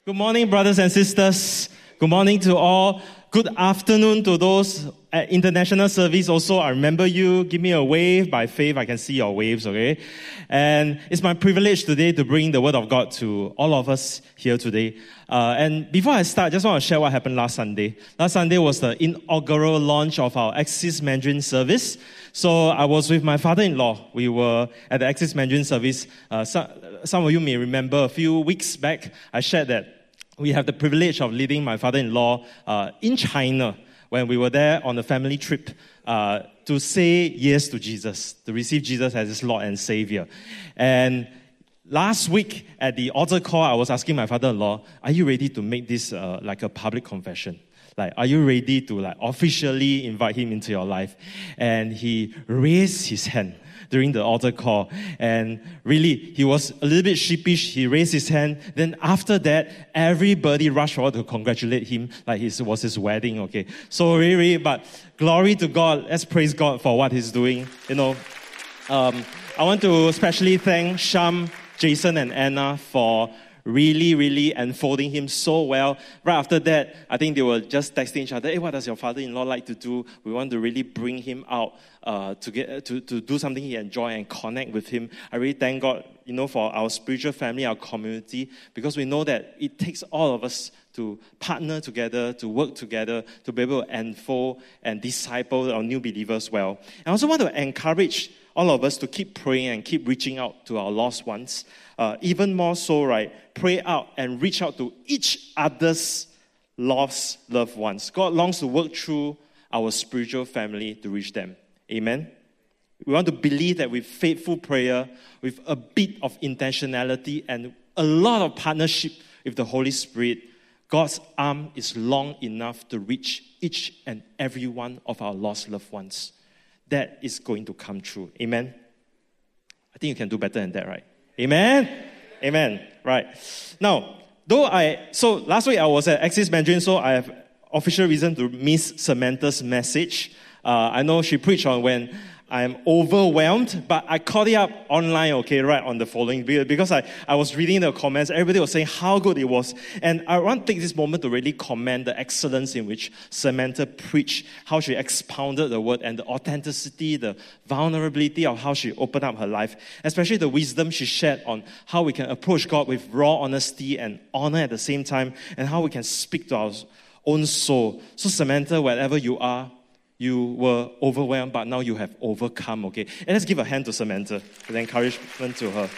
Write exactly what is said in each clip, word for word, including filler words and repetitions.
Good morning, brothers and sisters. Good morning to all. Good afternoon to those at international service. Also, I remember you. Give me a wave. By faith, I can see your waves, okay? And it's my privilege today to bring the Word of God to all of us here today. Uh, and before I start, I just want to share what happened last Sunday. Last Sunday was the inaugural launch of our Axis Mandarin service. So I was with my father-in-law. We were at the Axis Mandarin service. Uh, some, some of you may remember a few weeks back, I shared that we have the privilege of leading my father-in-law uh, in China when we were there on a family trip uh, to say yes to Jesus, to receive Jesus as his Lord and Savior. And last week at the altar call, I was asking my father-in-law, are you ready to make this uh, like a public confession? Like, are you ready to like officially invite him into your life? And he raised his hand during the altar call. And really, he was a little bit sheepish. He raised his hand. Then after that, everybody rushed forward to congratulate him like it was his wedding, okay? So really, but glory to God. Let's praise God for what he's doing. You know, um, I want to especially thank Sham, Jason, and Anna for really, really unfolding him so well. Right after that, I think they were just texting each other, hey, what does your father-in-law like to do? We want to really bring him out uh, to get to, to do something he enjoys and connect with him. I really thank God, you know, for our spiritual family, our community, because we know that it takes all of us to partner together, to work together, to be able to unfold and disciple our new believers well. I also want to encourage all of us to keep praying and keep reaching out to our lost ones. Uh, even more so, right, pray out and reach out to each other's lost loved ones. God longs to work through our spiritual family to reach them. Amen? We want to believe that with faithful prayer, with a bit of intentionality and a lot of partnership with the Holy Spirit, God's arm is long enough to reach each and every one of our lost loved ones. That is going to come true. Amen? I think you can do better than that, right? Amen? Amen. Right. Now, though I, so last week I was at Axis Mandarin, so I have official reason to miss Samantha's message. Uh, I know she preached on when I'm overwhelmed, but I caught it up online, okay, right on the following video, because I, I was reading the comments, everybody was saying how good it was. And I want to take this moment to really commend the excellence in which Samantha preached, how she expounded the word, and the authenticity, the vulnerability of how she opened up her life, especially the wisdom she shared on how we can approach God with raw honesty and honor at the same time, and how we can speak to our own soul. So Samantha, wherever you are, you were overwhelmed, but now you have overcome, okay? And let's give a hand to Samantha for the encouragement to her.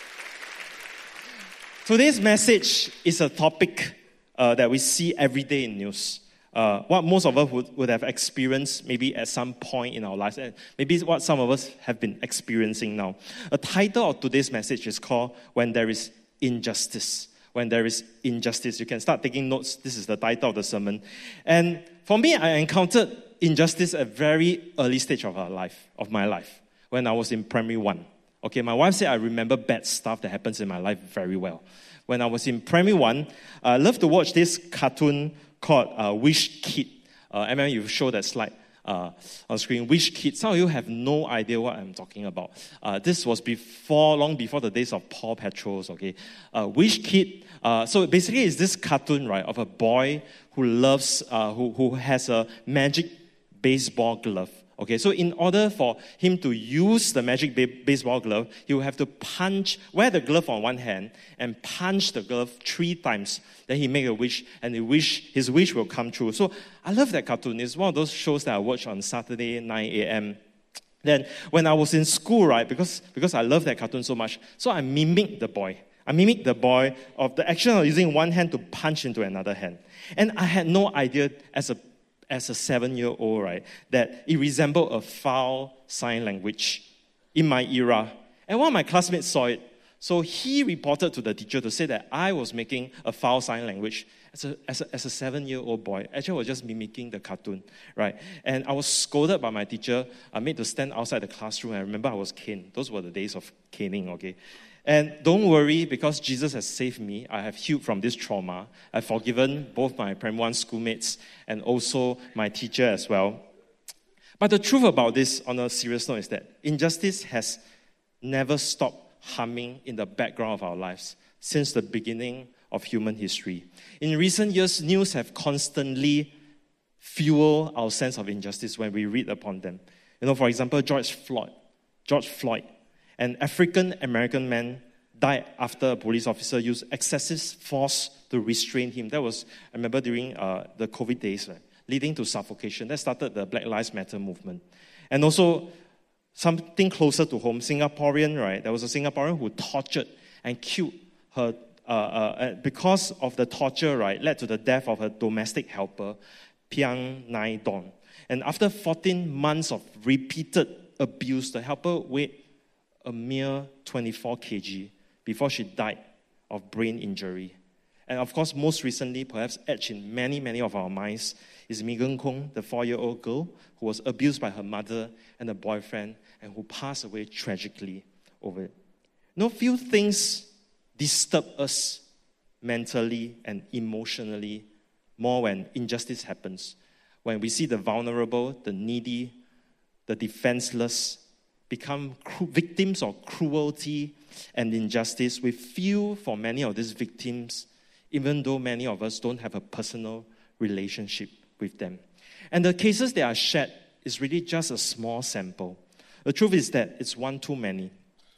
Today's message is a topic uh, that we see every day in news. Uh, what most of us would, would have experienced maybe at some point in our lives, and maybe what some of us have been experiencing now. The title of today's message is called When There Is Injustice. When there is injustice. You can start taking notes. This is the title of the sermon. And for me, I encountered injustice at a very early stage of our life, of my life, when I was in primary one. Okay, my wife said I remember bad stuff that happens in my life very well. When I was in primary one, I loved to watch this cartoon called uh, Wish Kid. Uh, I mean, you show that slide uh, on screen. Wish Kid. Some of you have no idea what I'm talking about. Uh, this was before, long before the days of Paw Patrols. Okay, uh, Wish Kid. Uh, so basically, it's this cartoon, right, of a boy who loves, uh, who who has a magic baseball glove. Okay, so in order for him to use the magic ba- baseball glove, he will have to punch, wear the glove on one hand and punch the glove three times. Then he make a wish, and the wish, his wish will come true. So I love that cartoon. It's one of those shows that I watch on Saturday, nine a.m. Then when I was in school, right, because, because I love that cartoon so much, so I mimicked the boy. I mimicked the boy of the action of using one hand to punch into another hand. And I had no idea as a as a seven-year-old, right, that it resembled a foul sign language in my era. And one of my classmates saw it. So he reported to the teacher to say that I was making a foul sign language as a, as a, as a seven-year-old boy. Actually, I was just mimicking the cartoon, right? And I was scolded by my teacher. I made to stand outside the classroom. I remember I was caned. Those were the days of caning, okay? And don't worry, because Jesus has saved me. I have healed from this trauma. I've forgiven both my primary one schoolmates and also my teacher as well. But the truth about this, on a serious note, is that injustice has never stopped humming in the background of our lives since the beginning of human history. In recent years, news have constantly fueled our sense of injustice when we read upon them. You know, for example, George Floyd, George Floyd, an African-American man died after a police officer used excessive force to restrain him. That was, I remember, during uh, the COVID days, right, leading to suffocation. That started the Black Lives Matter movement. And also, something closer to home, Singaporean, right? There was a Singaporean who tortured and killed her, uh, uh, because of the torture, right, led to the death of her domestic helper, Piang Nai Don. And after fourteen months of repeated abuse, the helper weighed a mere twenty-four kilograms before she died of brain injury. And of course, most recently, perhaps etched in many, many of our minds, is Megan Kong, the four-year-old girl who was abused by her mother and her boyfriend and who passed away tragically over it. No few things disturb us mentally and emotionally more when injustice happens. When we see the vulnerable, the needy, the defenseless become cru- victims of cruelty and injustice, we feel for many of these victims, even though many of us don't have a personal relationship with them. And the cases that are shared is really just a small sample. The truth is that it's one too many.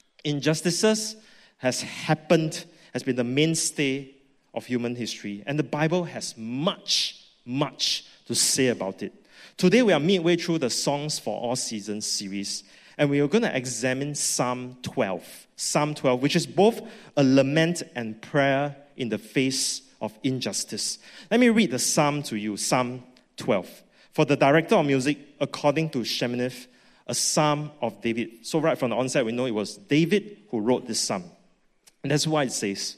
Injustices has happened, has been the mainstay of human history, and the Bible has much, much to say about it. Today we are midway through the Songs for All Seasons series, and we are going to examine Psalm twelve. Psalm twelve, which is both a lament and prayer in the face of injustice. Let me read the psalm to you, Psalm twelve. For the director of music, according to Sheminith, a psalm of David. So right from the onset, we know it was David who wrote this psalm. And that's why it says,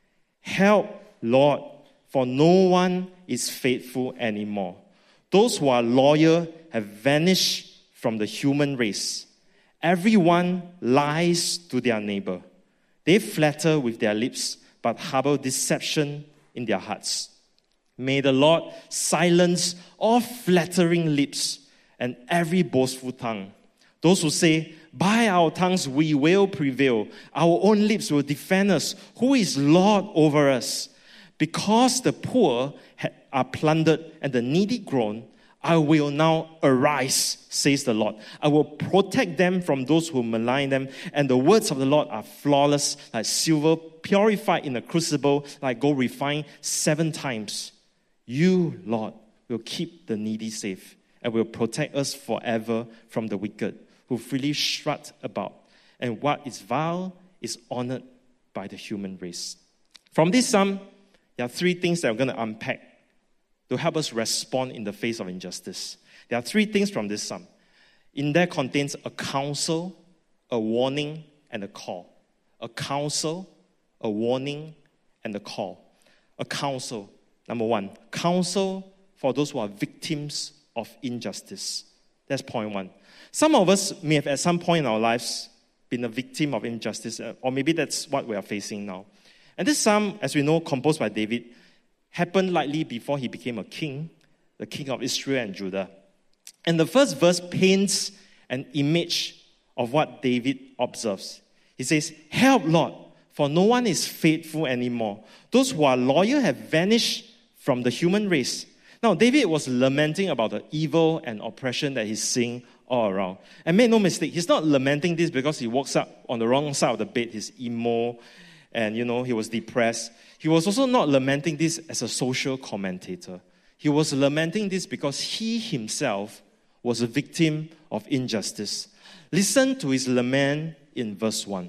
"Help, Lord, for no one is faithful anymore. Those who are loyal have vanished from the human race. Everyone lies to their neighbor. They flatter with their lips, but harbor deception in their hearts. May the Lord silence all flattering lips and every boastful tongue. Those who say, 'By our tongues we will prevail. Our own lips will defend us. Who is Lord over us?' Because the poor are plundered and the needy groan, I will now arise, says the Lord. I will protect them from those who malign them, and the words of the Lord are flawless, like silver purified in a crucible, like gold refined seven times. You, Lord, will keep the needy safe and will protect us forever from the wicked, who freely strut about. And what is vile is honored by the human race." From this psalm, there are three things that I'm going to unpack to help us respond in the face of injustice. There are three things from this psalm. In there contains a counsel, a warning, and a call. A counsel, a warning, and a call. A counsel, number one. Counsel for those who are victims of injustice. That's point one. Some of us may have at some point in our lives been a victim of injustice, or maybe that's what we are facing now. And this psalm, as we know, composed by David, happened likely before he became a king, the king of Israel and Judah. And the first verse paints an image of what David observes. He says, "Help, Lord, for no one is faithful anymore. Those who are loyal have vanished from the human race." Now, David was lamenting about the evil and oppression that he's seeing all around. And make no mistake, he's not lamenting this because he walks up on the wrong side of the bed, he's emo, and, you know, he was depressed. He was also not lamenting this as a social commentator. He was lamenting this because he himself was a victim of injustice. Listen to his lament in verse one.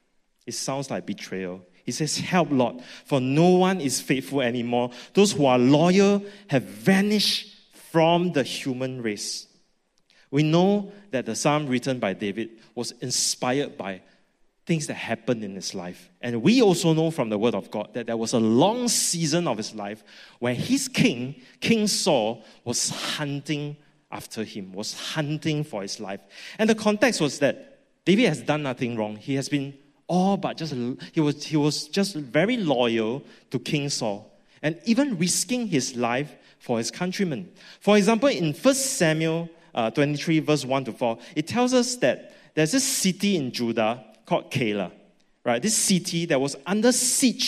It sounds like betrayal. He says, "Help, Lord, for no one is faithful anymore. Those who are loyal have vanished from the human race." We know that the psalm written by David was inspired by things that happened in his life. And we also know from the word of God that there was a long season of his life where his king, King Saul, was hunting after him, was hunting for his life. And the context was that David has done nothing wrong. He has been all but just, he was, he was just very loyal to King Saul, and even risking his life for his countrymen. For example, in First Samuel uh, twenty-three, verse one to four, it tells us that there's this city in Judah called Keilah, right? This city that was under siege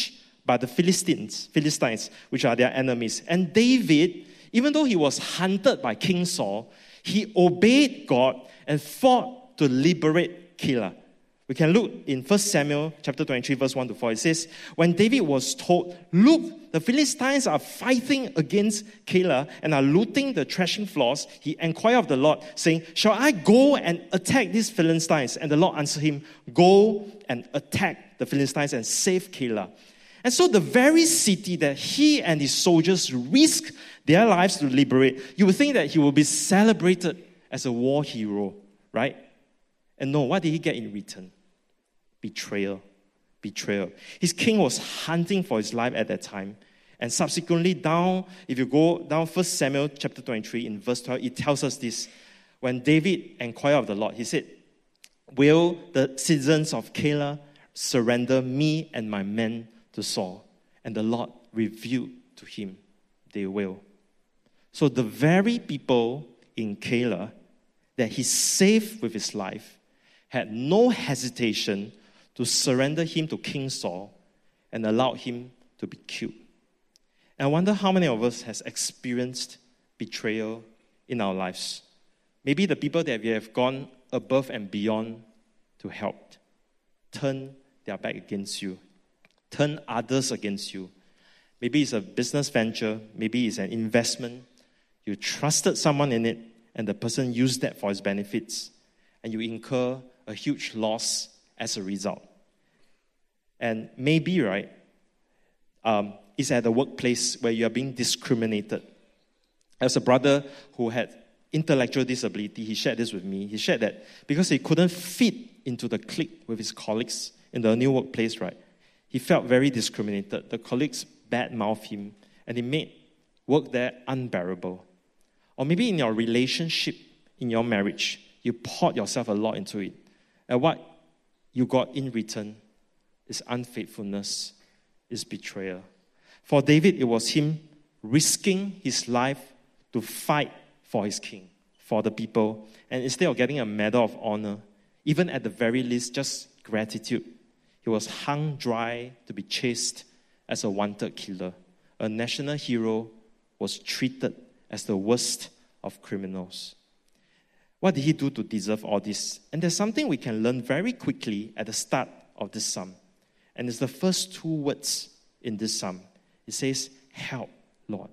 by the Philistines, Philistines, which are their enemies. And David, even though he was hunted by King Saul, he obeyed God and fought to liberate Keilah. We can look in First Samuel chapter twenty-three, verse one to four. It says, when David was told, look, the Philistines are fighting against Keilah and are looting the threshing floors, he inquired of the Lord, saying, shall I go and attack these Philistines? And the Lord answered him, go and attack the Philistines and save Keilah. And so the very city that he and his soldiers risked their lives to liberate, you would think that he will be celebrated as a war hero, right? And no, what did he get in return? Betrayal. Betrayal. His king was hunting for his life at that time. And subsequently down, if you go down First Samuel chapter twenty-three in verse twelve, it tells us this. When David inquired of the Lord, he said, will the citizens of Keilah surrender me and my men to Saul? And the Lord revealed to him, they will. So the very people in Keilah that he saved with his life had no hesitation to surrender him to King Saul and allow him to be killed. And I wonder how many of us has experienced betrayal in our lives. Maybe the people that we have gone above and beyond to help turn their back against you, turn others against you. Maybe it's a business venture, maybe it's an investment. You trusted someone in it, and the person used that for his benefits, and you incur a huge loss as a result. And maybe, right, um, it's at the workplace where you are being discriminated. As a brother who had intellectual disability, he shared this with me. He shared that because he couldn't fit into the clique with his colleagues in the new workplace, right, he felt very discriminated. The colleagues badmouthed him, and it made work there unbearable. Or maybe in your relationship, in your marriage, you poured yourself a lot into it. And what you got in return is unfaithfulness, is betrayal. For David, it was him risking his life to fight for his king, for the people. And instead of getting a medal of honor, even at the very least, just gratitude, he was hung dry to be chased as a wanted killer. A national hero was treated as the worst of criminals. What did he do to deserve all this? And there's something we can learn very quickly at the start of this psalm. And it's the first two words in this psalm. It says, help, Lord.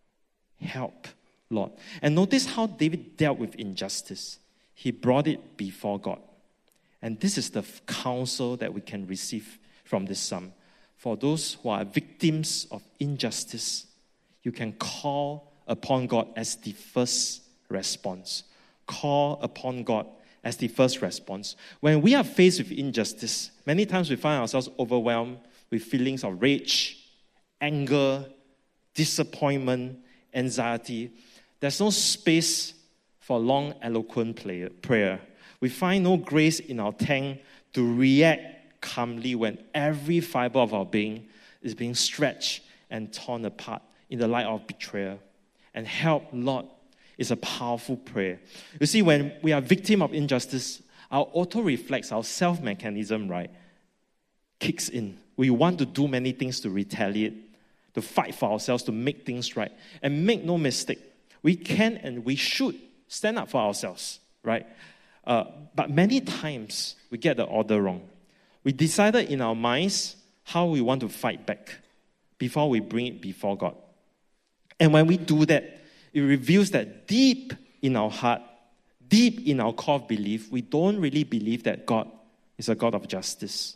Help, Lord. And notice how David dealt with injustice. He brought it before God. And this is the counsel that we can receive from this psalm. For those who are victims of injustice, you can call upon God as the first response. Call upon God as the first response. When we are faced with injustice, many times we find ourselves overwhelmed with feelings of rage, anger, disappointment, anxiety. There's no space for long, eloquent prayer. We find no grace in our tank to react calmly when every fiber of our being is being stretched and torn apart in the light of betrayal. And help, Lord, is a powerful prayer. You see, when we are victim of injustice, our auto-reflex, our self-mechanism, right, kicks in. We want to do many things to retaliate, to fight for ourselves, to make things right. And make no mistake, we can and we should stand up for ourselves, right? Uh, but many times, we get the order wrong. We decided in our minds how we want to fight back before we bring it before God. And when we do that, it reveals that deep in our heart, deep in our core of belief, we don't really believe that God is a God of justice.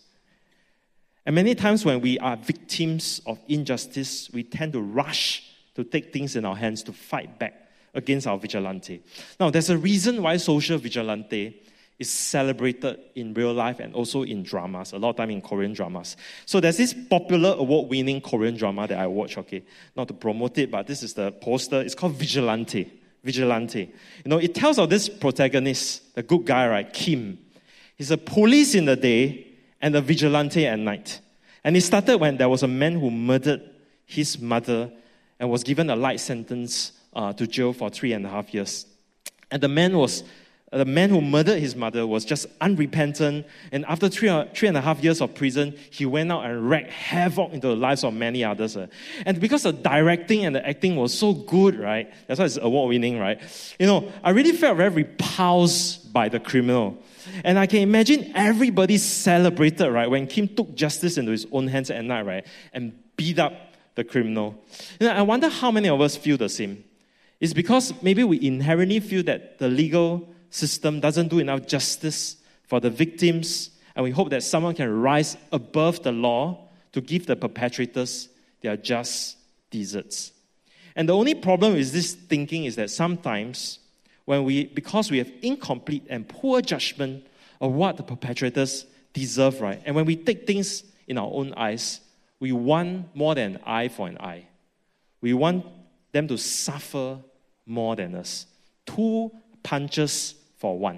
And many times when we are victims of injustice, we tend to rush to take things in our hands to fight back against our vigilante. Now, there's a reason why social vigilante is celebrated in real life and also in dramas, a lot of time in Korean dramas. So there's this popular award-winning Korean drama that I watch, okay? Not to promote it, but this is the poster. It's called Vigilante. Vigilante. You know, it tells of this protagonist, the good guy, right, Kim. He's a police in the day and a vigilante at night. And it started when there was a man who murdered his mother and was given a light sentence uh, to jail for three and a half years. And the man was The man who murdered his mother was just unrepentant, and after three, three and a half years of prison, he went out and wreaked havoc into the lives of many others. And because the directing and the acting was so good, right? That's why it's award-winning, right? You know, I really felt very repulsed by the criminal. And I can imagine everybody celebrated, right, when Kim took justice into his own hands at night, right, and beat up the criminal. You know, I wonder how many of us feel the same. It's because maybe we inherently feel that the legal system doesn't do enough justice for the victims, and we hope that someone can rise above the law to give the perpetrators their just deserts. And the only problem with this thinking is that sometimes, when we, because we have incomplete and poor judgment of what the perpetrators deserve, right, and when we take things in our own eyes, we want more than an eye for an eye. We want them to suffer more than us. Two punches for one.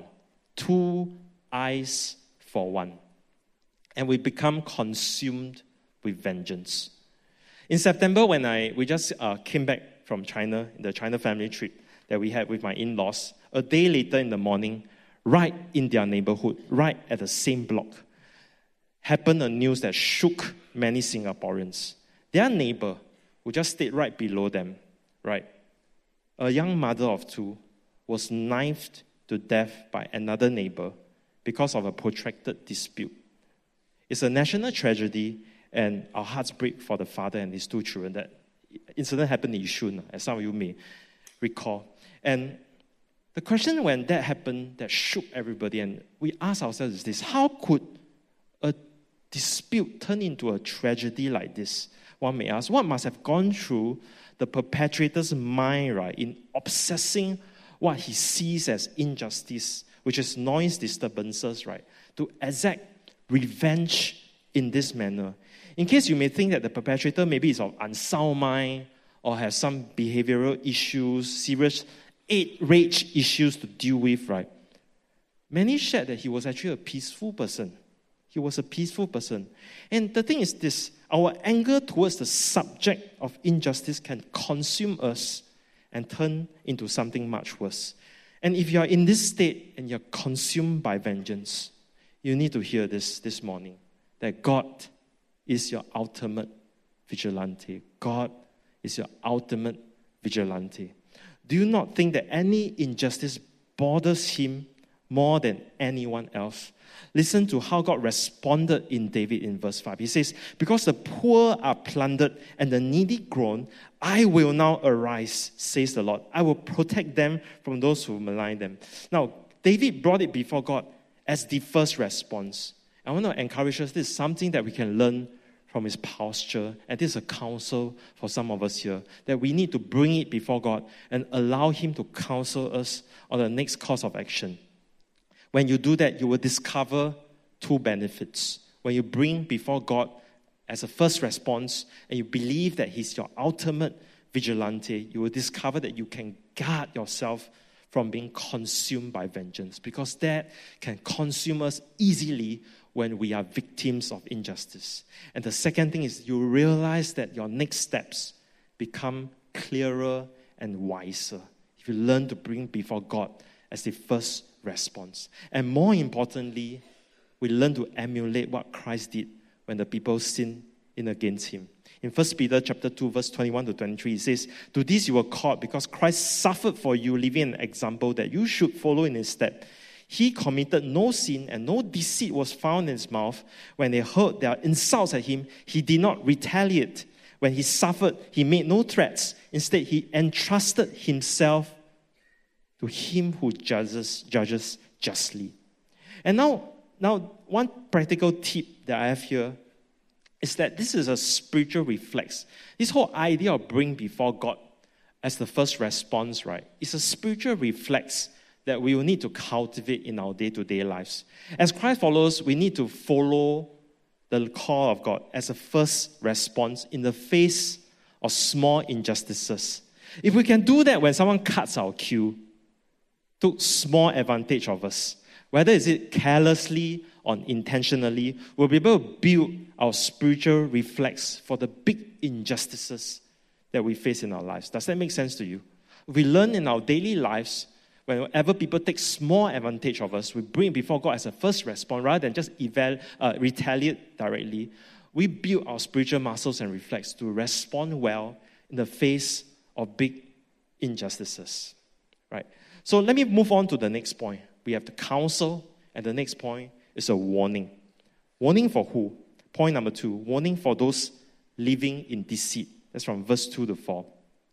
Two eyes for one. And we become consumed with vengeance. In September, when I we just uh, came back from China, the China family trip that we had with my in-laws, a day later in the morning, right in their neighborhood, right at the same block, happened a news that shook many Singaporeans. Their neighbor, who just stayed right below them, right, a young mother of two, was knifed to death by another neighbor because of a protracted dispute. It's a national tragedy, and our hearts break for the father and his two children. That incident happened in Yishun, as some of you may recall. And the question when that happened that shook everybody, and we asked ourselves is this: how could a dispute turn into a tragedy like this? One may ask, what must have gone through the perpetrator's mind, right, in obsessing what he sees as injustice, which is noise disturbances, right, to exact revenge in this manner? In case you may think that the perpetrator maybe is of unsound mind or has some behavioral issues, serious rage issues to deal with, right? Many shared that he was actually a peaceful person. He was a peaceful person. And the thing is this: our anger towards the subject of injustice can consume us and turn into something much worse. And if you are in this state and you're consumed by vengeance, you need to hear this this morning, that God is your ultimate vigilante. God is your ultimate vigilante. Do you not think that any injustice bothers him more than anyone else? Listen to how God responded in David in verse five. He says, because the poor are plundered and the needy groan, I will now arise, says the Lord. I will protect them from those who malign them. Now, David brought it before God as the first response. I want to encourage us, this is something that we can learn from his posture, and this is a counsel for some of us here, that we need to bring it before God and allow him to counsel us on the next course of action. When you do that, you will discover two benefits. When you bring before God as a first response, and you believe that he's your ultimate vigilante, you will discover that you can guard yourself from being consumed by vengeance, because that can consume us easily when we are victims of injustice. And the second thing is you realize that your next steps become clearer and wiser if you learn to bring before God as the first response. And more importantly, we learn to emulate what Christ did when the people sinned in against him. In First Peter chapter two, verse twenty-one to twenty-three, it says, to this you were called, because Christ suffered for you, leaving an example that you should follow in his steps. He committed no sin, and no deceit was found in his mouth. When they heard their insults at him, he did not retaliate. When he suffered, he made no threats. Instead, he entrusted himself to him who judges, judges justly. And now, now, one practical tip that I have here is that this is a spiritual reflex. This whole idea of bring before God as the first response, right, is a spiritual reflex that we will need to cultivate in our day-to-day lives. As Christ followers, we need to follow the call of God as a first response in the face of small injustices. If we can do that when someone cuts our queue, took small advantage of us, whether is it carelessly or intentionally, we'll be able to build our spiritual reflex for the big injustices that we face in our lives. Does that make sense to you? We learn in our daily lives, Whenever people take small advantage of us, we bring it before God as a first response rather than just eval, uh, retaliate directly. We build our spiritual muscles and reflex to respond well in the face of big injustices. Right? So let me move on to the next point. We have the counsel, and the next point is a warning. Warning for who? Point number two, warning for those living in deceit. That's from verse two to four.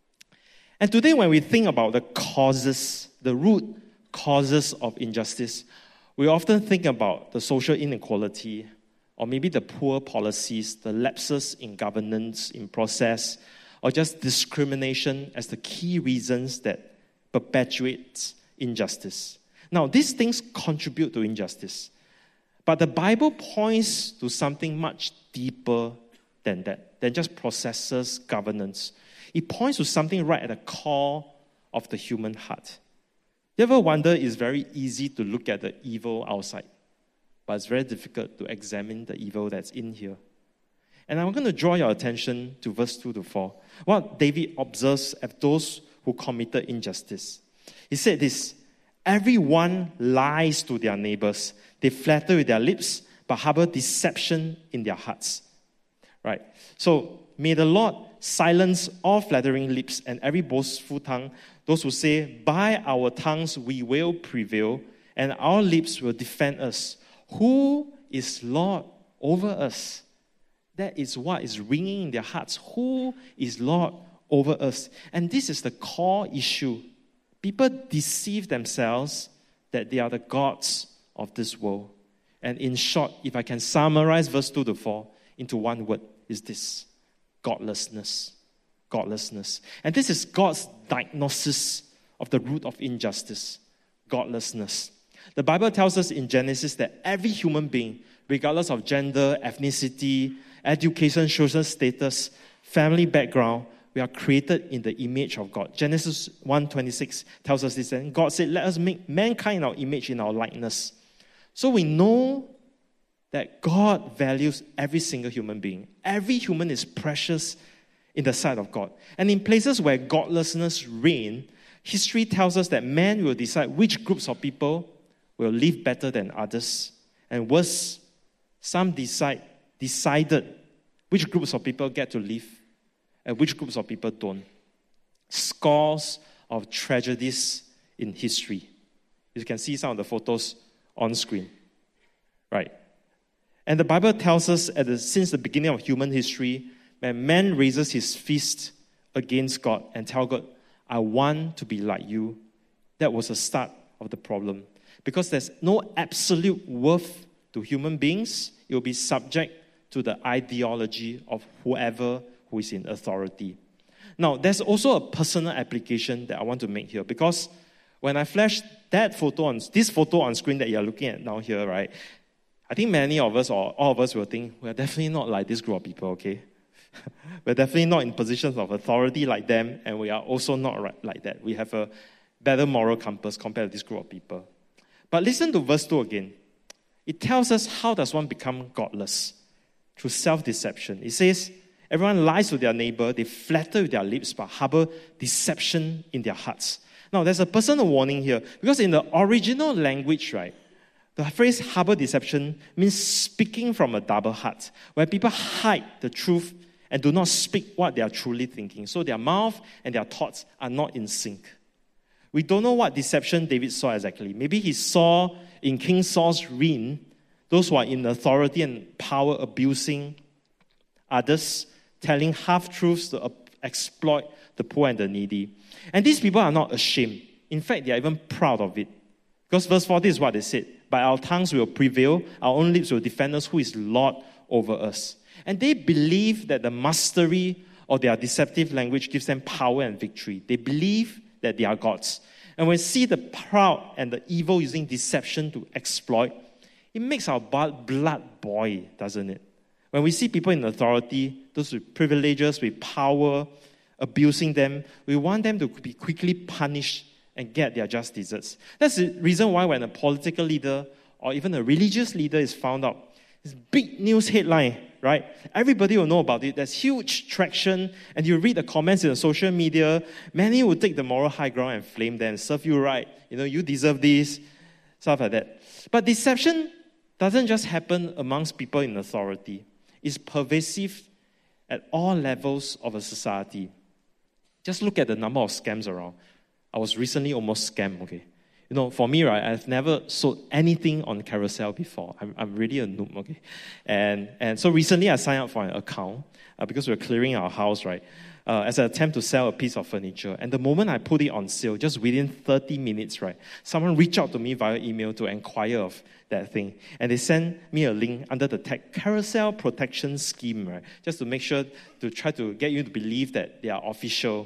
And today when we think about the causes, the root causes of injustice, we often think about the social inequality, or maybe the poor policies, the lapses in governance, in process, or just discrimination as the key reasons that perpetuates injustice. Now, these things contribute to injustice. But the Bible points to something much deeper than that, than just processes, governance. It points to something right at the core of the human heart. You ever wonder, it's very easy to look at the evil outside, but it's very difficult to examine the evil that's in here. And I'm going to draw your attention to verse two to four. What David observes of those who committed injustice. He said this, everyone lies to their neighbors. They flatter with their lips, but harbor deception in their hearts. Right? So, may the Lord silence all flattering lips and every boastful tongue, those who say, by our tongues we will prevail, and our lips will defend us. Who is Lord over us? That is what is ringing in their hearts. Who is Lord over us? And this is the core issue. People deceive themselves that they are the gods of this world. And in short, if I can summarize verse two to four into one word, is this: godlessness. Godlessness. And this is God's diagnosis of the root of injustice. Godlessness. The Bible tells us in Genesis that every human being, regardless of gender, ethnicity, education, social status, family background, we are created in the image of God. Genesis one twenty-six tells us this, and God said, let us make mankind in our image, in our likeness. So we know that God values every single human being. Every human is precious in the sight of God. And in places where godlessness reigns, history tells us that man will decide which groups of people will live better than others. And worse, some decide decided which groups of people get to live and which groups of people don't. Scores of tragedies in history. You can see some of the photos on screen. Right? And the Bible tells us at the, since the beginning of human history, when man raises his fist against God and tells God, I want to be like you, that was the start of the problem. Because there's no absolute worth to human beings, it will be subject to the ideology of whoever who is in authority. Now, there's also a personal application that I want to make here, because when I flash that photo on, this photo on screen that you're looking at now here, right, I think many of us, or all of us, will think, we're definitely not like this group of people, okay? We're definitely not in positions of authority like them, and we are also not right like that. We have a better moral compass compared to this group of people. But listen to verse two again. It tells us how does one become godless? Through self-deception. It says, everyone lies to their neighbor, they flatter with their lips, but harbor deception in their hearts. Now, there's a personal warning here, because in the original language, right, the phrase harbor deception means speaking from a double heart, where people hide the truth and do not speak what they are truly thinking. So their mouth and their thoughts are not in sync. We don't know what deception David saw exactly. Maybe he saw in King Saul's reign, those who are in authority and power abusing others, telling half-truths to exploit the poor and the needy. And these people are not ashamed. In fact, they are even proud of it. Because verse forty is what they said. By our tongues will prevail, our own lips will defend us, who is Lord over us. And they believe that the mastery of their deceptive language gives them power and victory. They believe that they are gods. And when we see the proud and the evil using deception to exploit, it makes our blood boil, doesn't it? When we see people in authority, those with privileges, with power, abusing them, we want them to be quickly punished and get their just deserts. That's the reason why when a political leader or even a religious leader is found out It's big news headline, right? Everybody will know about it. There's huge traction, and you read the comments in the social media. Many will take the moral high ground and flame them, serve you right. You know, you deserve this, stuff like that. But deception doesn't just happen amongst people in authority. It's pervasive at all levels of a society. Just look at the number of scams around. I was recently almost scammed, okay? You know, for me, right, I've never sold anything on Carousell before. I'm, I'm really a noob, okay? And, and so recently I signed up for an account uh, because we're clearing our house, right? Uh, as an attempt to sell a piece of furniture. And the moment I put it on sale, just within thirty minutes, right, someone reached out to me via email to inquire of that thing. And they sent me a link under the tag Carousell Protection Scheme, right, just to make sure, to try to get you to believe that they are official.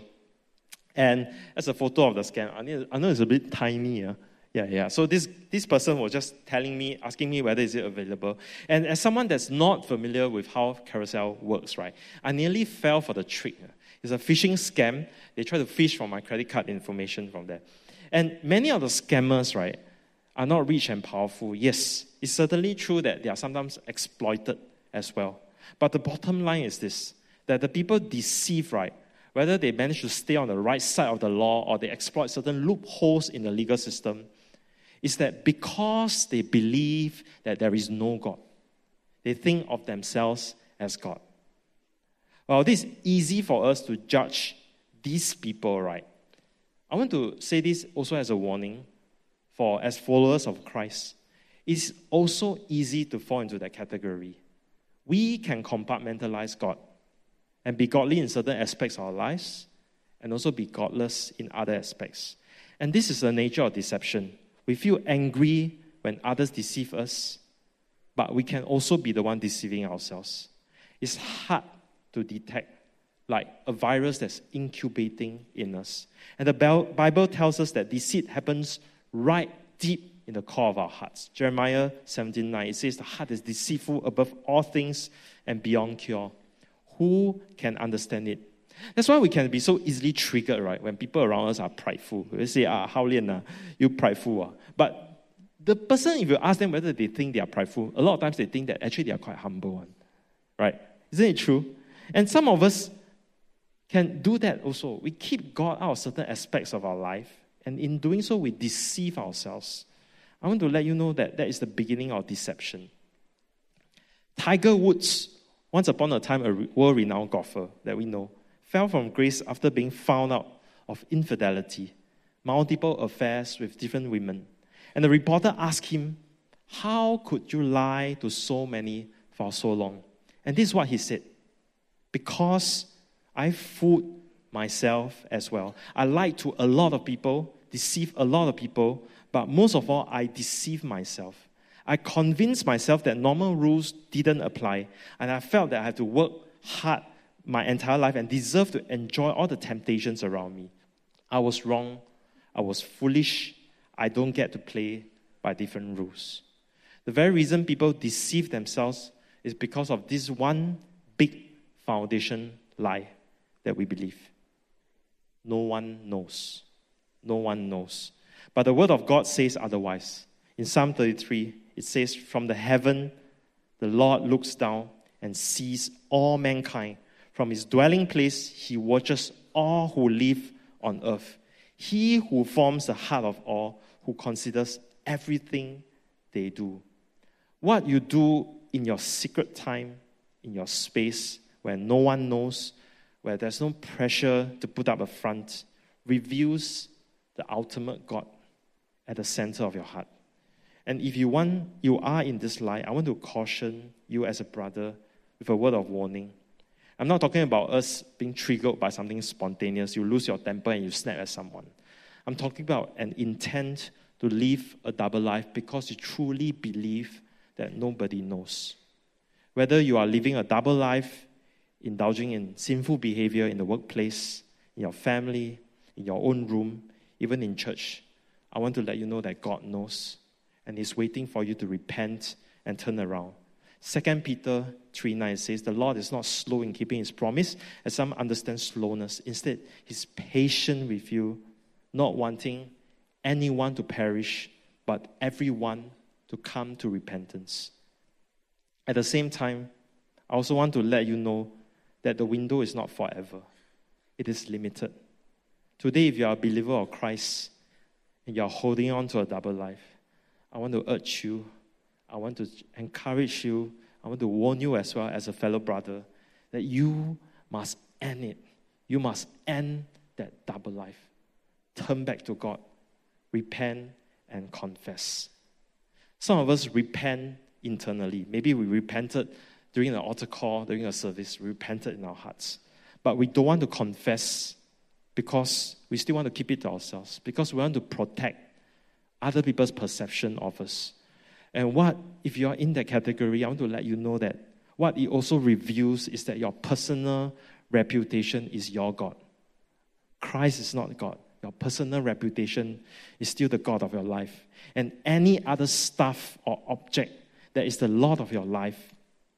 And as a photo of the scam, I know, I know it's a bit tiny. Uh. Yeah, yeah. So this, this person was just telling me, asking me whether is it available. And as someone that's not familiar with how Carousell works, right, I nearly fell for the trick. Uh. It's a phishing scam. They try to fish for my credit card information from there. And many of the scammers, right, are not rich and powerful. Yes, it's certainly true that they are sometimes exploited as well. But the bottom line is this, that the people deceive, right, whether they manage to stay on the right side of the law or they exploit certain loopholes in the legal system, is that because they believe that there is no God, they think of themselves as God. Well, this is easy for us to judge these people, right? I want to say this also as a warning for as followers of Christ. It's also easy to fall into that category. We can compartmentalize God and be godly in certain aspects of our lives and also be godless in other aspects. And this is the nature of deception. We feel angry when others deceive us, but we can also be the one deceiving ourselves. It's hard to detect, like a virus that's incubating in us. And the Bible tells us that deceit happens right deep in the core of our hearts. Jeremiah seventeen nine, it says the heart is deceitful above all things and beyond cure. Who can understand it? That's why we can be so easily triggered, right? When people around us are prideful. They say, ah, how lian, ah, you prideful. Ah. But the person, if you ask them whether they think they are prideful, a lot of times they think that actually they are quite humble one. Right? Isn't it true? And some of us can do that also. We keep God out of certain aspects of our life, and in doing so, we deceive ourselves. I want to let you know that that is the beginning of deception. Tiger Woods, once upon a time a world-renowned golfer that we know, fell from grace after being found out of infidelity, multiple affairs with different women. And the reporter asked him, how could you lie to so many for so long? And this is what he said. Because I fooled myself as well. I lied to a lot of people, deceived a lot of people, but most of all, I deceived myself. I convinced myself that normal rules didn't apply, and I felt that I had to work hard my entire life and deserve to enjoy all the temptations around me. I was wrong. I was foolish. I don't get to play by different rules. The very reason people deceive themselves is because of this one big foundation lie that we believe. No one knows. No one knows. But the word of God says otherwise. In Psalm thirty-three, it says, from the heaven, the Lord looks down and sees all mankind. From his dwelling place, he watches all who live on earth. He who forms the heart of all, who considers everything they do. What you do in your secret time, in your space, where no one knows, where there's no pressure to put up a front, reveals the ultimate God at the center of your heart. And if you want, you are in this lie, I want to caution you as a brother with a word of warning. I'm not talking about us being triggered by something spontaneous. You lose your temper and you snap at someone. I'm talking about an intent to live a double life because you truly believe that nobody knows. Whether you are living a double life, indulging in sinful behavior in the workplace, in your family, in your own room, even in church, I want to let you know that God knows, and He's waiting for you to repent and turn around. Second Peter three nine says, the Lord is not slow in keeping His promise, as some understand slowness. Instead, He's patient with you, not wanting anyone to perish, but everyone to come to repentance. At the same time, I also want to let you know that the window is not forever. It is limited. Today, if you are a believer of Christ and you are holding on to a double life, I want to urge you, I want to encourage you, I want to warn you as well as a fellow brother that you must end it. You must end that double life. Turn back to God. Repent and confess. Some of us repent internally. Maybe we repented during the altar call, during a service. We repented in our hearts. But we don't want to confess because we still want to keep it to ourselves. Because we want to protect other people's perception of us. And what, if you are in that category, I want to let you know that what it also reveals is that your personal reputation is your God. Christ is not God. Your personal reputation is still the God of your life. And any other stuff or object that is the Lord of your life,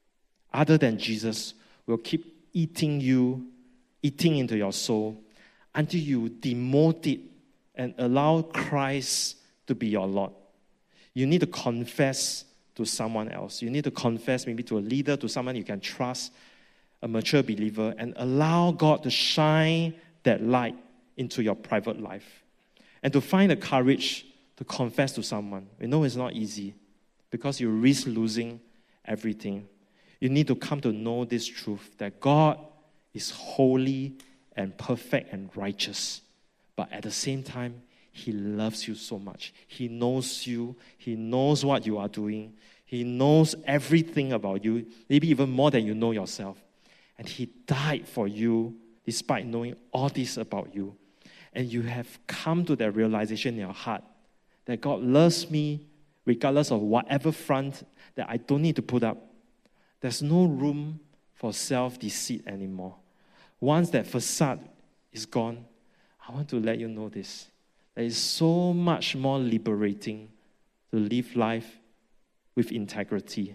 other than Jesus, will keep eating you, eating into your soul, until you demote it and allow Christ to be your Lord. You need to confess to someone else. You need to confess maybe to a leader, to someone you can trust, a mature believer, and allow God to shine that light into your private life. And to find the courage to confess to someone. We know it's not easy because you risk losing everything. You need to come to know this truth that God is holy and perfect and righteous. But at the same time, He loves you so much. He knows you. He knows what you are doing. He knows everything about you, maybe even more than you know yourself. And He died for you despite knowing all this about you. And you have come to that realization in your heart that God loves me regardless of whatever front that I don't need to put up. There's no room for self-deceit anymore. Once that facade is gone, I want to let you know this. There is so much more liberating to live life with integrity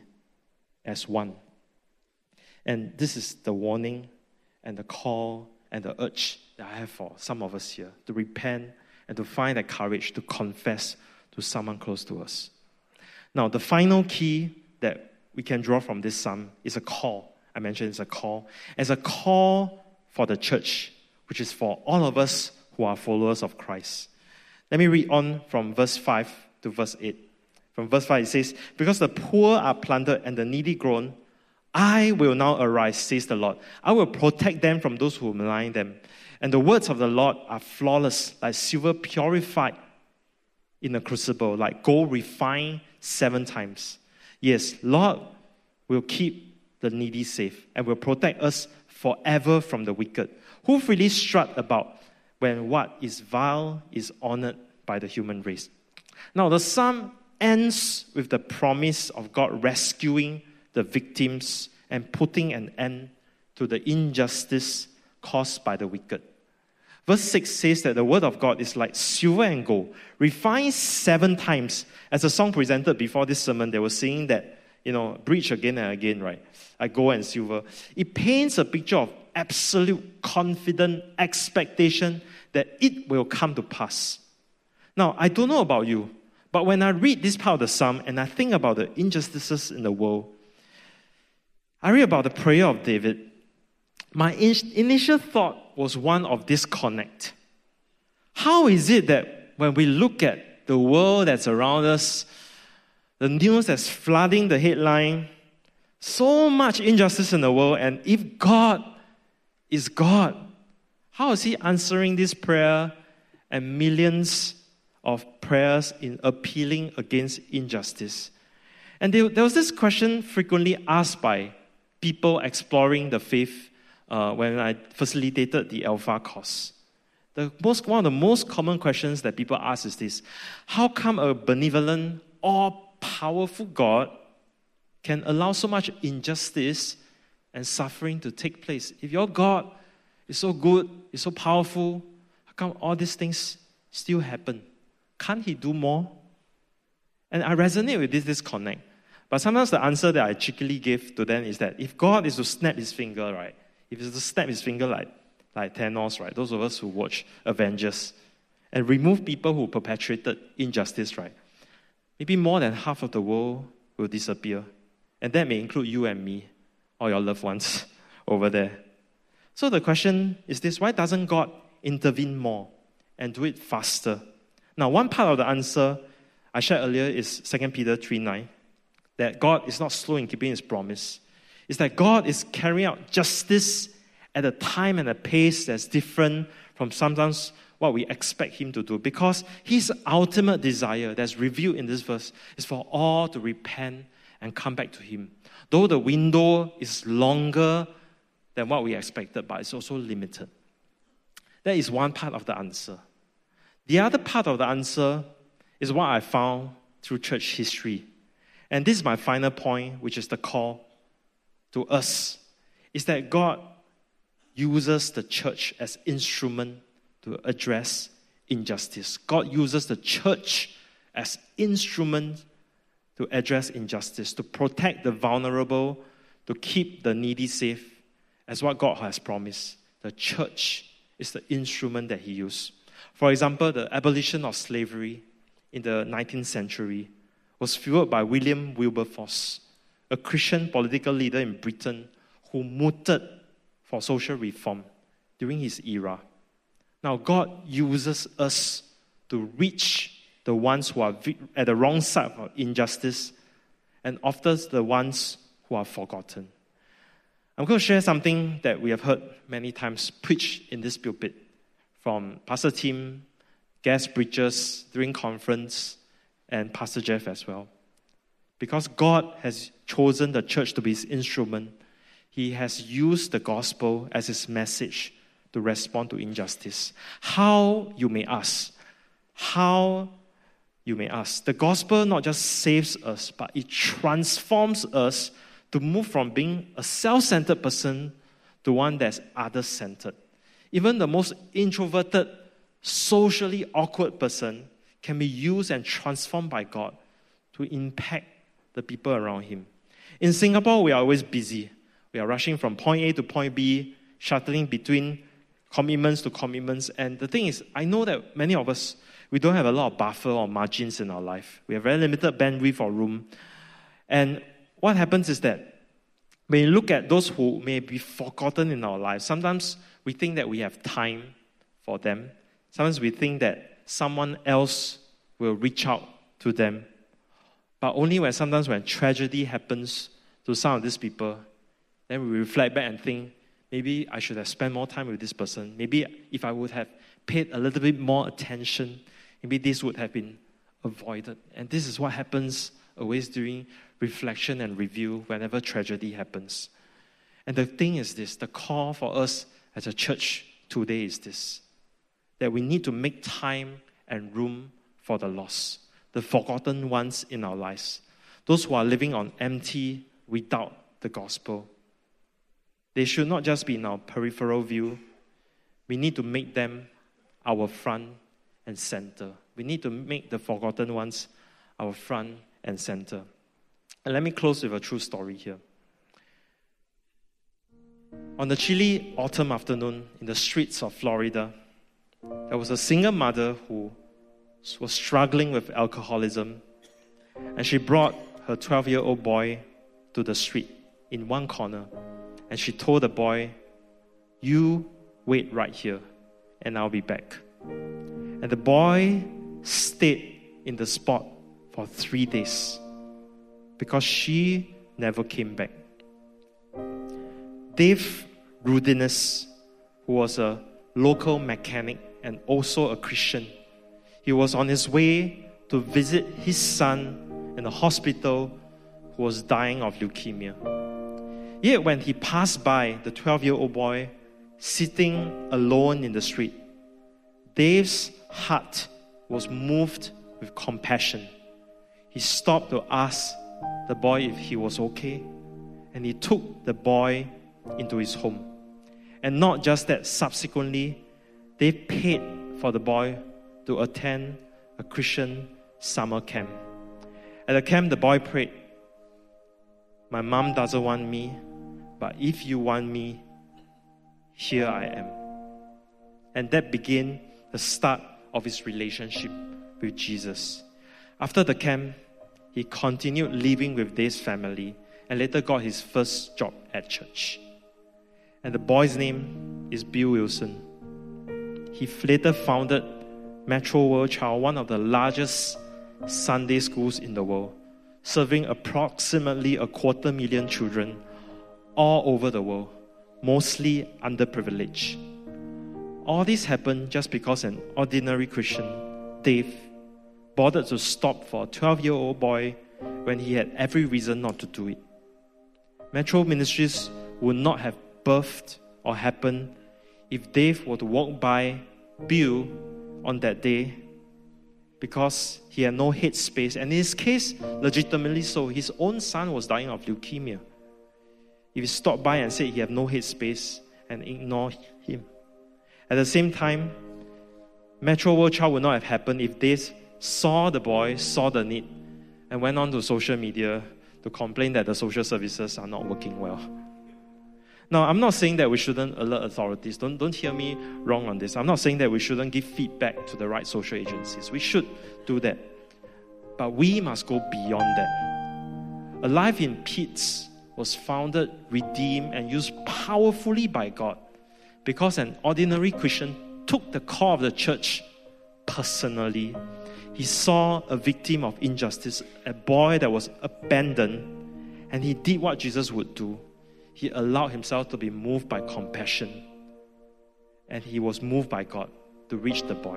as one. And this is the warning and the call and the urge that I have for some of us here, to repent and to find that courage to confess to someone close to us. Now, the final key that we can draw from this psalm is a call. I mentioned it's a call. It's a call for the church, which is for all of us who are followers of Christ. Let me read on from verse five to verse eight. From verse five it says, "Because the poor are plundered and the needy groan, I will now arise, says the Lord. I will protect them from those who malign them. And the words of the Lord are flawless, like silver purified in a crucible, like gold refined seven times. Yes, Lord will keep the needy safe and will protect us forever from the wicked, who freely strut about when what is vile is honored by the human race." Now, the psalm ends with the promise of God rescuing the victims and putting an end to the injustice caused by the wicked. Verse six says that the word of God is like silver and gold, refined seven times. As the song presented before this sermon, they were saying that, you know, breach again and again, right? Like gold and silver. It paints a picture of absolute confident expectation that it will come to pass. Now, I don't know about you, but when I read this part of the psalm and I think about the injustices in the world, I read about the prayer of David. My in- initial thought was one of disconnect. How is it that when we look at the world that's around us, the news that's flooding the headline, so much injustice in the world, and if God is God, how is He answering this prayer and millions of prayers in appealing against injustice? And there, there was this question frequently asked by people exploring the faith uh, when I facilitated the Alpha course. The most, one of the most common questions that people ask is this: how come a benevolent, all-powerful God can allow so much injustice and suffering to take place? If your God is so good, is so powerful, how come all these things still happen? Can't He do more? And I resonate with this disconnect. But sometimes the answer that I cheekily give to them is that if God is to snap His finger, right? If He's to snap His finger like, like Thanos, right? Those of us who watch Avengers, and remove people who perpetrated injustice, right? Maybe more than half of the world will disappear. And that may include you and me, or your loved ones over there. So the question is this: why doesn't God intervene more and do it faster? Now, one part of the answer I shared earlier is Second Peter three nine, that God is not slow in keeping his promise. It's that God is carrying out justice at a time and a pace that's different from sometimes what we expect him to do. Because his ultimate desire that's revealed in this verse is for all to repent and come back to him. Though the window is longer than what we expected, but it's also limited. That is one part of the answer. The other part of the answer is what I found through church history. And this is my final point, which is the call to us, is that God uses the church as instrument to address injustice. God uses the church as instrument to address injustice, to protect the vulnerable, to keep the needy safe, as what God has promised. The church is the instrument that he used. For example, the abolition of slavery in the nineteenth century was fueled by William Wilberforce, a Christian political leader in Britain who mooted for social reform during his era. Now, God uses us to reach the ones who are at the wrong side of injustice, and often the ones who are forgotten. I'm going to share something that we have heard many times preached in this pulpit from Pastor Tim, guest preachers during conference, and Pastor Jeff as well. Because God has chosen the church to be his instrument, he has used the gospel as his message to respond to injustice. How, you may ask? How, you may ask? The gospel not just saves us, but it transforms us to move from being a self-centered person to one that's other-centered. Even the most introverted, socially awkward person can be used and transformed by God to impact the people around him. In Singapore, we are always busy. We are rushing from point A to point B, shuttling between commitments to commitments. And the thing is, I know that many of us, we don't have a lot of buffer or margins in our life. We have very limited bandwidth or room. And what happens is that when you look at those who may be forgotten in our lives, sometimes we think that we have time for them. Sometimes we think that someone else will reach out to them. But only when sometimes when tragedy happens to some of these people, then we reflect back and think, maybe I should have spent more time with this person. Maybe if I would have paid a little bit more attention, maybe this would have been avoided. And this is what happens always during reflection and review whenever tragedy happens. And the thing is this, the call for us as a church today is this, that we need to make time and room for the lost, the forgotten ones in our lives, those who are living on empty without the gospel. They should not just be in our peripheral view. We need to make them our front and center. We need to make the forgotten ones our front and center. And let me close with a true story here. On the chilly autumn afternoon in the streets of Florida, there was a single mother who was struggling with alcoholism, and she brought her twelve-year-old boy to the street in one corner, and she told the boy, "You wait right here, and I'll be back." And the boy stayed in the spot for three days because she never came back. Dave Rudinis, who was a local mechanic and also a Christian, he was on his way to visit his son in a hospital who was dying of leukemia. Yet when he passed by the twelve-year-old boy sitting alone in the street, Dave's heart was moved with compassion. He stopped to ask the boy if he was okay, and he took the boy into his home. And not just that, subsequently, they paid for the boy to attend a Christian summer camp. At the camp, the boy prayed, "My mom doesn't want me, but if you want me, here I am." And that began the start of his relationship with Jesus. After the camp, he continued living with Dave's family and later got his first job at church. And the boy's name is Bill Wilson. He later founded Metro World Child, one of the largest Sunday schools in the world, serving approximately a quarter million children all over the world, mostly underprivileged. All this happened just because an ordinary Christian, Dave, bothered to stop for a twelve-year-old boy when he had every reason not to do it. Metro Ministries would not have birthed or happened if Dave were to walk by Bill on that day, because he had no headspace, and in his case, legitimately so. His own son was dying of leukemia. If he stopped by and said he had no headspace and ignored him. At the same time, Metro World Child would not have happened if they saw the boy, saw the need, and went on to social media to complain that the social services are not working well. Now, I'm not saying that we shouldn't alert authorities. Don't, don't hear me wrong on this. I'm not saying that we shouldn't give feedback to the right social agencies. We should do that. But we must go beyond that. Alive in Pits was founded, redeemed, and used powerfully by God because an ordinary Christian took the call of the church personally. He saw a victim of injustice, a boy that was abandoned, and he did what Jesus would do. He allowed himself to be moved by compassion, and he was moved by God to reach the boy.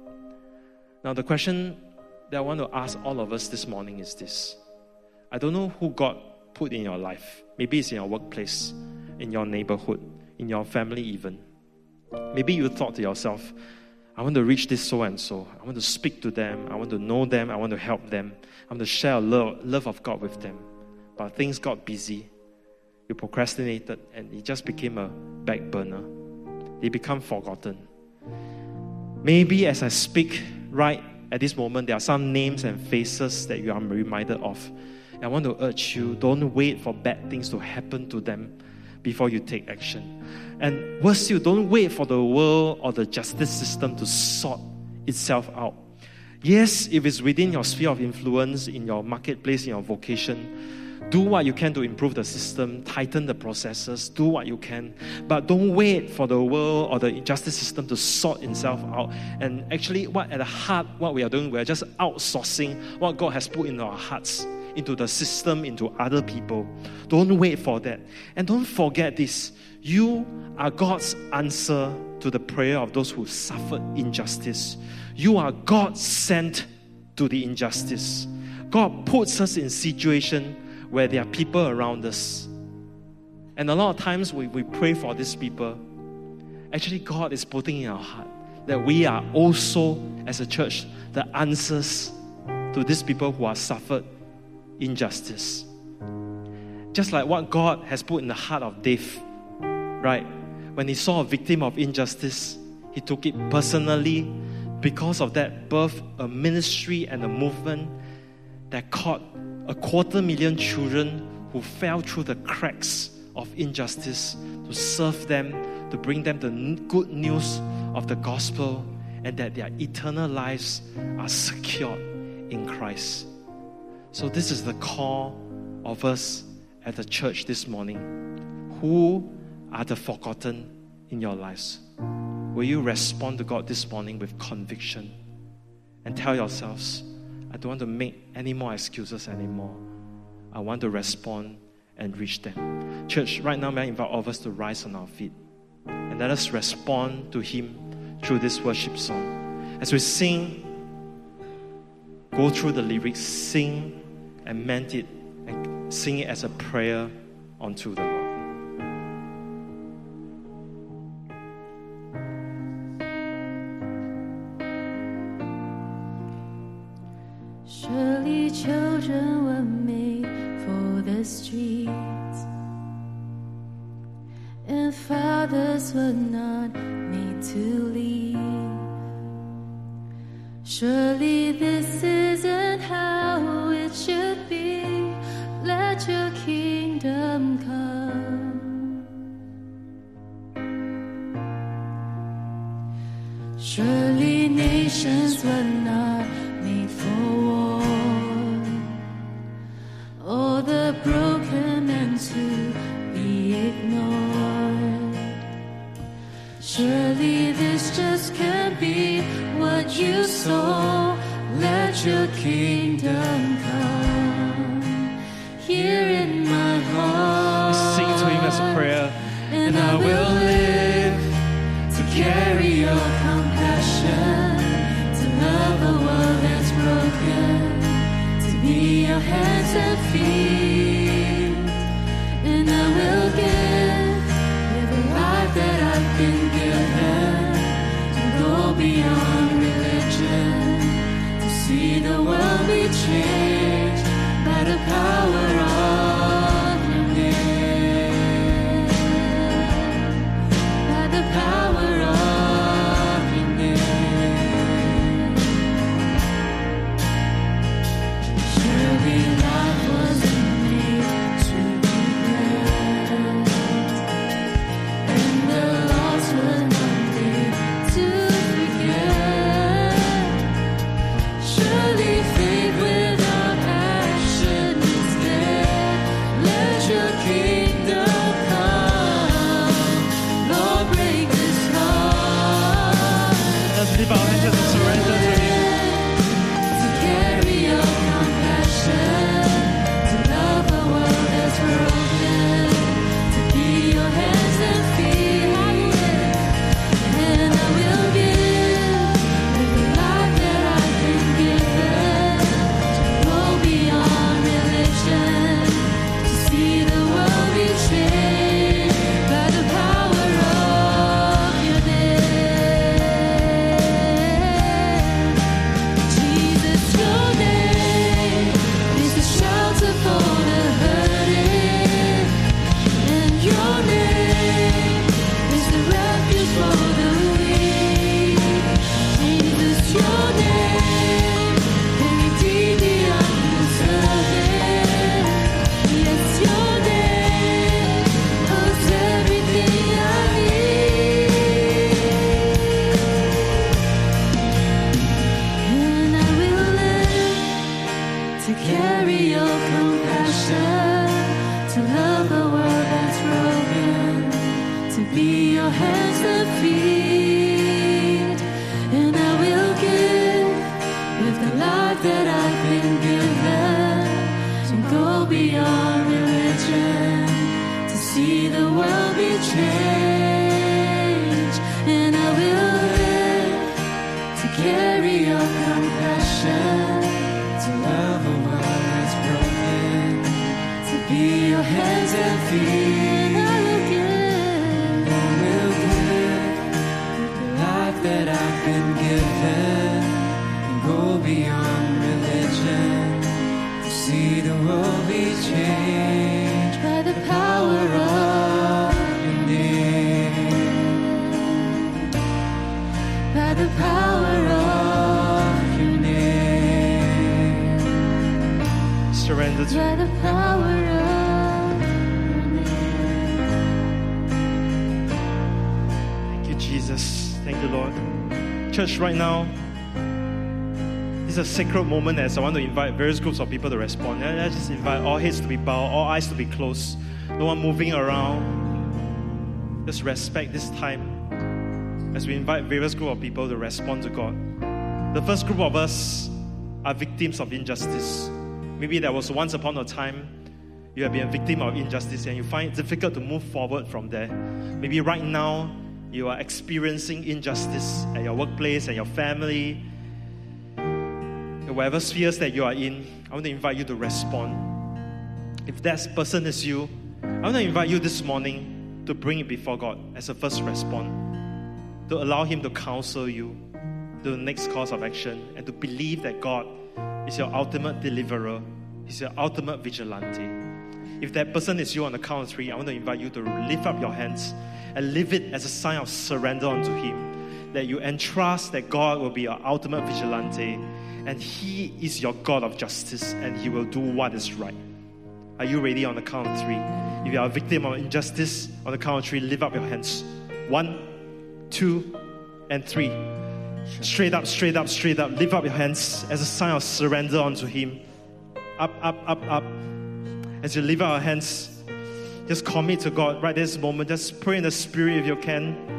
Now, the question that I want to ask all of us this morning is this. I don't know who God put in your life. Maybe it's in your workplace, in your neighborhood, in your family even. Maybe you thought to yourself, I want to reach this so-and-so. I want to speak to them. I want to know them. I want to help them. I want to share a love, love of God with them. But things got busy. You procrastinated, and it just became a back burner. They become forgotten. Maybe as I speak right at this moment, there are some names and faces that you are reminded of. And I want to urge you, don't wait for bad things to happen to them before you take action. And worse still, don't wait for the world or the justice system to sort itself out. Yes, if it's within your sphere of influence, in your marketplace, in your vocation, do what you can to improve the system, tighten the processes, do what you can. But don't wait for the world or the justice system to sort itself out. And actually, what at the heart, what we are doing, we are just outsourcing what God has put in our hearts into the system, into other people. Don't wait for that. And don't forget this. You are God's answer to the prayer of those who suffered injustice. You are God sent to the injustice. God puts us in situations where there are people around us. And a lot of times we, we pray for these people. Actually, God is putting in our heart that we are also, as a church, the answers to these people who have suffered injustice. Just like what God has put in the heart of Dave, right? When he saw a victim of injustice, he took it personally. Because of that, birthed a ministry and a movement that caught a quarter million children who fell through the cracks of injustice to serve them, to bring them the good news of the gospel, and that their eternal lives are secured in Christ. So this is the call of us at the church this morning. Who are the forgotten in your lives? Will you respond to God this morning with conviction and tell yourselves, I don't want to make any more excuses anymore. I want to respond and reach them. Church, right now, may I invite all of us to rise on our feet and let us respond to Him through this worship song. As we sing, go through the lyrics, sing and meant it, and sing it as a prayer unto the Lord. Surely children were made for the streets, and fathers were not made to leave. Surely this isn't how it should be. Let your kingdom come. Surely nations were not made for war. All the broken and be what you sow. Let your kingdom come here in my heart. Sing to him as a prayer. And I will live to carry your compassion, to love a world that's broken, to be your hands and feet. And I will give with the life that I've been given, to go beyond religion, to see the world be changed by the power of your name, by the power of your name. Surely life wasn't made to be blessed, and the lost were not made to forget. Surely faith without action is dead. Let your kingdom come, Lord, break this heart. Let's lift our hands and surrender to him. To carry your compassion, to love a world that's broken, to be your hands and feet. And I will give with the life that I've been given, to go beyond religion, to see the world be changed by the power of your name. Jesus, your name is a shelter for the hurting, and your name is the refuge for the weak. Jesus, your name can redeem the undeserving. Yes, your name holds everything I need. And I will live to carry your compassion, to love a world that's broken, to be your hands and feet. And I will give with the life that I've been given, to go beyond religion, to see the world be changed. And I will live to carry your compassion, to love a world that's broken, to be your hands and feet. I will give, I will give the life that I've been given, and go beyond religion, to see the world be changed by the power of your name, by the power of your name, Surrender to by him. the power of your name. Thank you, Jesus. Thank you, Lord. Church, right now, this is a sacred moment as I want to invite various groups of people to respond. And I just invite all heads to be bowed, all eyes to be closed, no one moving around. Just respect this time as we invite various group of people to respond to God. The first group of us are victims of injustice. Maybe there was once upon a time you have been a victim of injustice and you find it difficult to move forward from there. Maybe right now you are experiencing injustice at your workplace, at your family, in whatever spheres that you are in. I want to invite you to respond. If that person is you, I want to invite you this morning to bring it before God as a first response, to allow Him to counsel you to the next course of action, and to believe that God is your ultimate deliverer, is your ultimate vigilante. If that person is you on the count of three, I want to invite you to lift up your hands and live it as a sign of surrender unto Him, that you entrust that God will be your ultimate vigilante, and He is your God of justice, and He will do what is right. Are you ready on the count of three? If you are a victim of injustice, on the count of three, lift up your hands. One, two, and three. Straight up, straight up, straight up. Lift up your hands as a sign of surrender unto Him. Up, up, up, up. As you lift up your hands, just commit to God right this moment. Just pray in the Spirit if you can.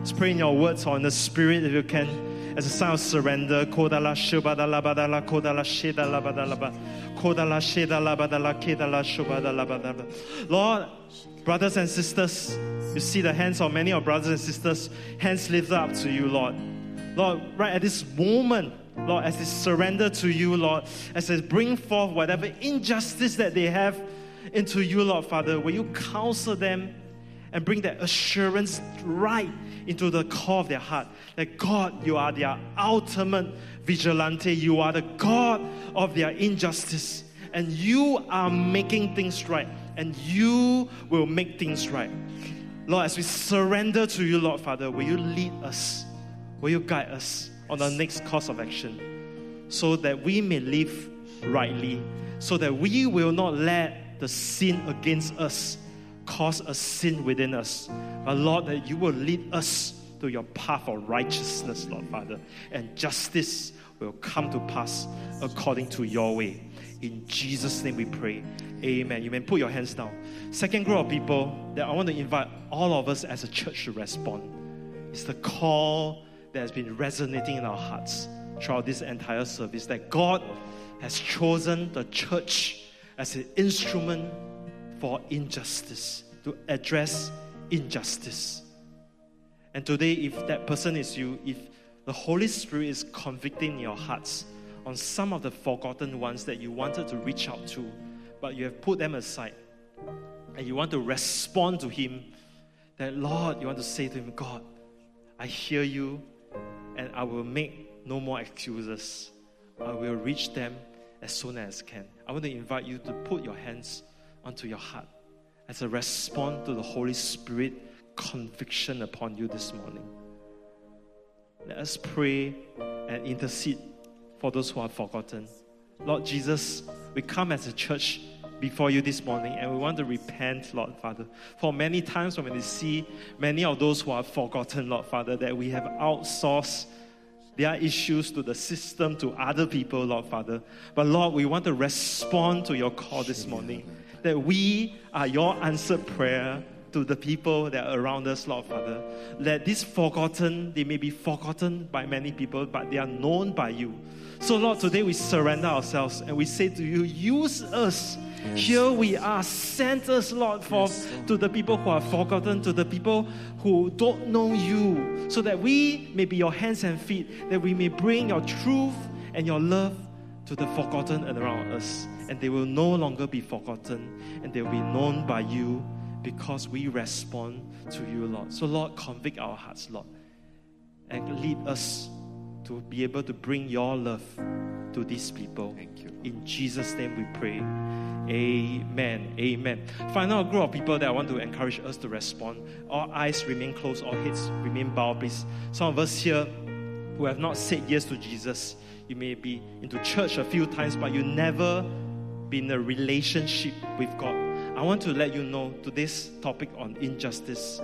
Let's pray in your words or in the spirit if you can, as a sign of surrender. Kodala shubadala badala kodala shedala badala kodala shedala badala kedala shubadala badala. Lord, brothers and sisters, you see the hands of many of brothers and sisters, hands lifted up to you, Lord. Lord, right at this moment, Lord, as they surrender to you, Lord, as they bring forth whatever injustice that they have into you, Lord, Father, will you counsel them and bring that assurance right into the core of their heart that God, you are their ultimate vigilante. You are the God of their injustice, and you are making things right, and you will make things right. Lord, as we surrender to you, Lord, Father, will you lead us? Will you guide us on the next course of action so that we may live rightly, so that we will not let the sin against us cause a sin within us, but Lord, that you will lead us to your path of righteousness, Lord Father, and justice will come to pass according to your way. In Jesus' name we pray. Amen. You may put your hands down. Second group of people that I want to invite all of us as a church to respond is the call that has been resonating in our hearts throughout this entire service, that God has chosen the church as an instrument for injustice, to address injustice. And today, if that person is you, if the Holy Spirit is convicting in your hearts on some of the forgotten ones that you wanted to reach out to, but you have put them aside, and you want to respond to Him, that Lord, you want to say to Him, God, I hear you, and I will make no more excuses. I will reach them as soon as I can. I want to invite you to put your hands onto your heart as a response to the Holy Spirit conviction upon you this morning. Let us pray and intercede for those who are forgotten. Lord Jesus, we come as a church before you this morning, and we want to repent, Lord Father, for many times when we see many of those who are forgotten, Lord Father, that we have outsourced their issues to the system, to other people, Lord Father. But Lord, we want to respond to your call this morning, that we are your answered prayer to the people that are around us, Lord Father. Let this forgotten, they may be forgotten by many people, but they are known by you. So Lord, today we surrender ourselves and we say to you, use us. Yes. Here we are. Send us, Lord, for yes, Lord. To the people who are forgotten, to the people who don't know you, so that we may be your hands and feet, that we may bring your truth and your love to the forgotten around us. And they will no longer be forgotten, and they will be known by you because we respond to you, Lord. So Lord, convict our hearts, Lord, and lead us to be able to bring your love to these people. Thank you. In Jesus' name we pray. Amen. Amen. Final group of people that I want to encourage us to respond. All eyes remain closed, all heads remain bowed, please. Some of us here who have not said yes to Jesus, you may be into church a few times, but you never been in a relationship with God. I want to let you know today's topic on injustice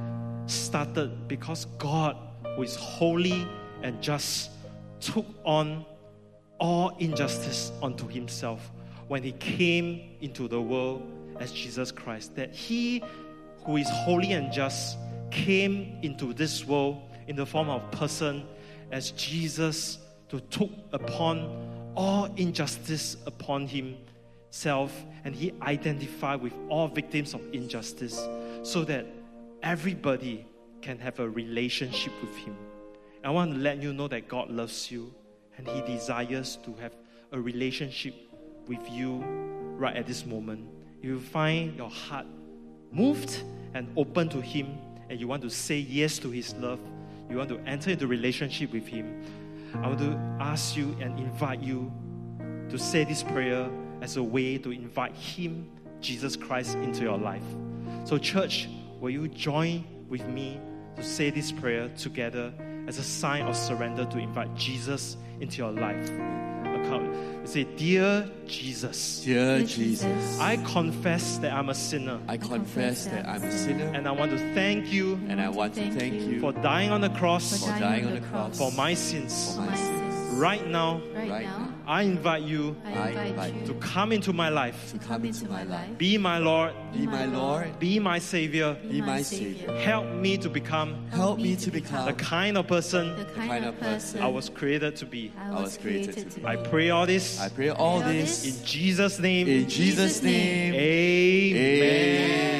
started because God, who is holy and just, took on all injustice onto Himself when He came into the world as Jesus Christ. That He, who is holy and just, came into this world in the form of a person as Jesus to took upon all injustice upon Himself, and He identified with all victims of injustice so that everybody can have a relationship with Him. I want to let you know that God loves you and He desires to have a relationship with you right at this moment. If you find your heart moved and open to Him, and you want to say yes to His love, you want to enter into a relationship with Him, I want to ask you and invite you to say this prayer as a way to invite Him, Jesus Christ, into your life. So church, will you join with me to say this prayer together as a sign of surrender to invite Jesus into your life? You say, Dear Jesus, Dear Jesus, I confess that I'm a sinner, I confess that I'm a sinner, and I want to thank you and I want to thank you for dying on the cross for dying on the cross for my sins. for my sins. Right now, Right, Right now, now, I invite you I I invite, invite you to come into my life. to come into my life. Be my Lord. Be my Lord. Be my Savior. Be my Savior. Help me to become Help me to the become kind of person the kind of person I was created to be. I was created to be. I pray all this I pray all Pray all this in Jesus' name. in Jesus' name. Amen. Amen.